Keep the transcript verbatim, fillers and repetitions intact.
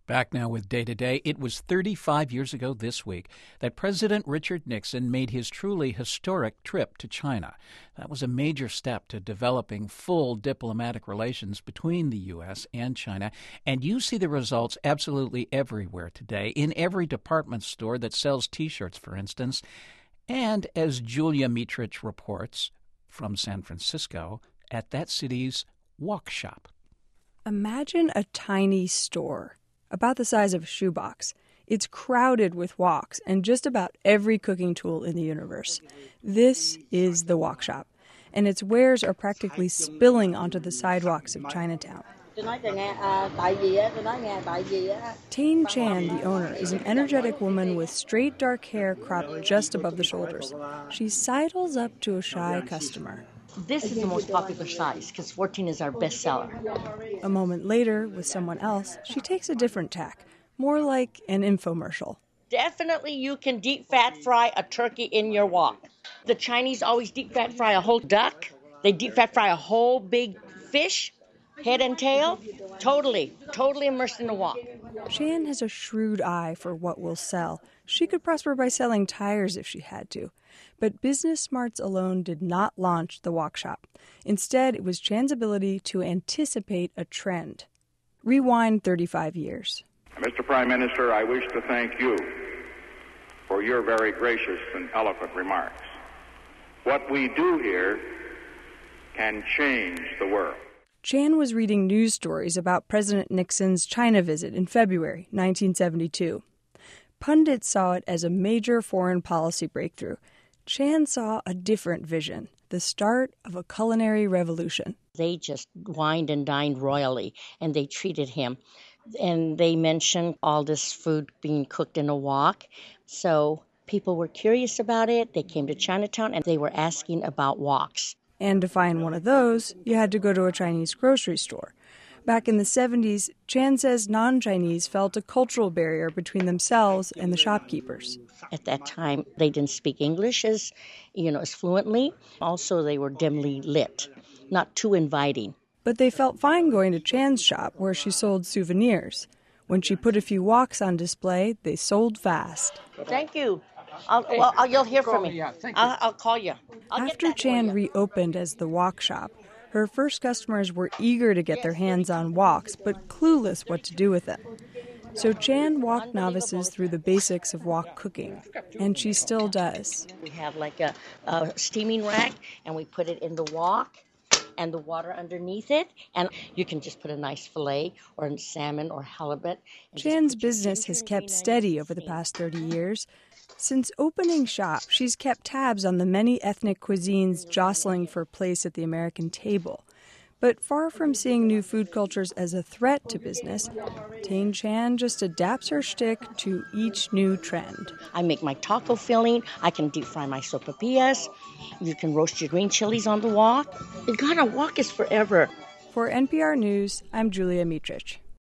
Back now with Day to Day. It was thirty-five years ago this week that President Richard Nixon made his truly historic trip to China. That was a major step to developing full diplomatic relations between the U S and China. And you see the results absolutely everywhere today, in every department store that sells T-shirts, for instance. And as Julia Mitrich reports from San Francisco, at that city's Wok Shop. Imagine a tiny store, about the size of a shoebox. It's crowded with woks and just about every cooking tool in the universe. This is the Wok Shop, and its wares are practically spilling onto the sidewalks of Chinatown. Tain Chan, the owner, is an energetic woman with straight dark hair cropped just above the shoulders. She sidles up to a shy customer. This is the most popular size because fourteen is our best seller. A moment later, with someone else, she takes a different tack, more like an infomercial. Definitely you can deep fat fry a turkey in your wok. The Chinese always deep fat fry a whole duck. They deep fat fry a whole big fish, head and tail. Totally, totally immersed in the wok. Chan has a shrewd eye for what will sell. She could prosper by selling tires if she had to. But business smarts alone did not launch the Wok Shop. Instead, it was Chan's ability to anticipate a trend. Rewind thirty-five years. Mister Prime Minister, I wish to thank you for your very gracious and eloquent remarks. What we do here can change the world. Chan was reading news stories about President Nixon's China visit in February nineteen seventy-two. Pundits saw it as a major foreign policy breakthrough. Chan saw a different vision, the start of a culinary revolution. They just wined and dined royally, and they treated him. And they mentioned all this food being cooked in a wok. So people were curious about it. They came to Chinatown, and they were asking about woks. And to find one of those, you had to go to a Chinese grocery store. Back in the seventies, Chan says non-Chinese felt a cultural barrier between themselves and the shopkeepers. At that time, they didn't speak English as, you know, as fluently. Also, they were dimly lit, not too inviting. But they felt fine going to Chan's shop, where she sold souvenirs. When she put a few woks on display, they sold fast. Thank you. I'll, well, I'll, you'll hear from me. I'll, I'll call you. I'll After Chan reopened as the Wok Shop, her first customers were eager to get their hands on woks, but clueless what to do with them. So Chan walked novices through the basics of wok cooking, and she still does. We have like a, a steaming rack, and we put it in the wok, and the water underneath it, and you can just put a nice fillet or a salmon or halibut. Chan's business has kept steady over the past thirty years. Since opening shop, she's kept tabs on the many ethnic cuisines jostling for place at the American table. But far from seeing new food cultures as a threat to business, Tain Chan just adapts her shtick to each new trend. I make my taco filling. I can deep fry my sopapillas. You can roast your green chilies on the wok. You gotta wok is forever. For N P R News, I'm Julia Mitrich.